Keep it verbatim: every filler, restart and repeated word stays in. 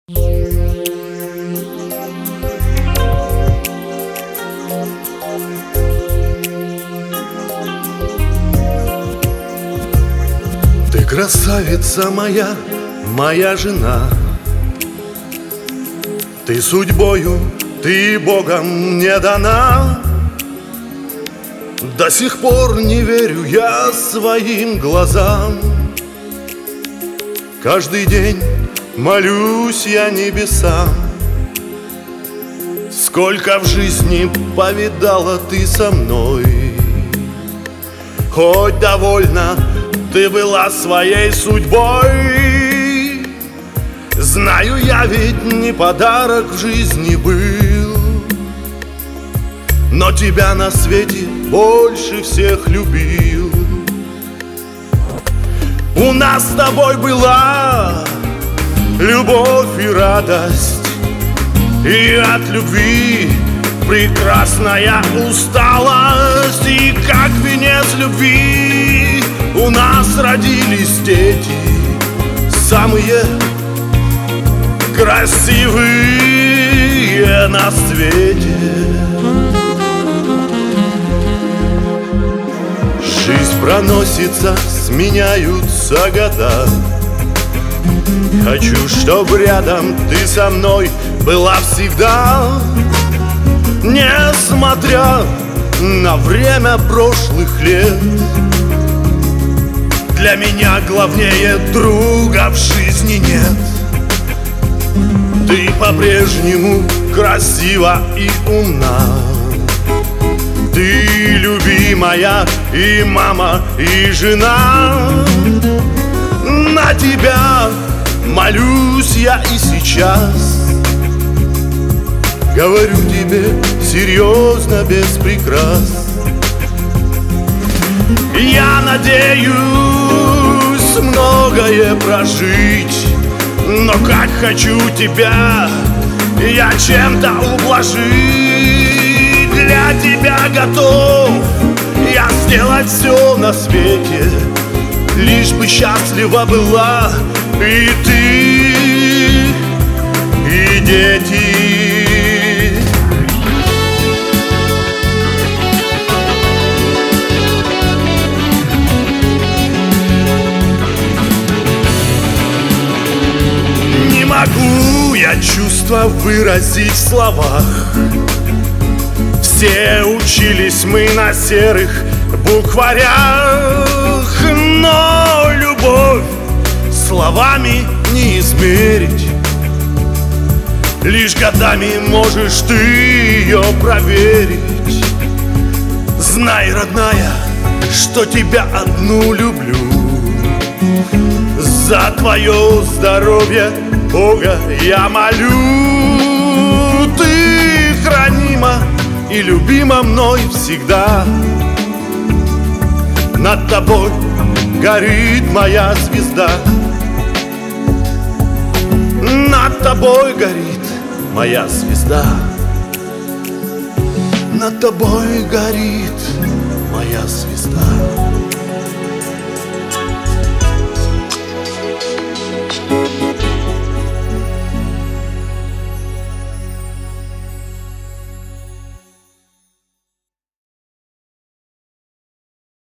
Ты красавица моя, моя жена. Ты судьбою, ты Богом мне дана. До сих пор не верю я своим глазам. Каждый день молюсь я небесам. Сколько в жизни повидала ты со мной. Хоть довольна ты была своей судьбой. Знаю, я ведь не подарок в жизни был, но тебя на свете больше всех любил. У нас с тобой была любовь и радость, и от любви прекрасная усталость. И как венец любви у нас родились дети, самые красивые на свете. Жизнь проносится, сменяются года. Хочу, чтоб рядом ты со мной была всегда. Несмотря на время прошлых лет, для меня главнее друга в жизни нет. Ты по-прежнему красива и умна. Ты любимая и мама, и жена. На тебя молюсь я и сейчас. Говорю тебе серьезно, без прикрас. Я надеюсь многое прожить, но как хочу тебя я чем-то ублажить. Для тебя готов я сделать все на свете, лишь бы счастлива была и ты, и дети. Не могу я чувства выразить в словах. Все учились мы на серых букварях, но любовь словами не измерить. Лишь годами можешь ты ее проверить. Знай, родная, что тебя одну люблю. За твое здоровье Бога я молю. Ты хранима и любима мной всегда. Над тобой горит моя звезда. Над тобой горит моя звезда. Над тобой горит моя звезда.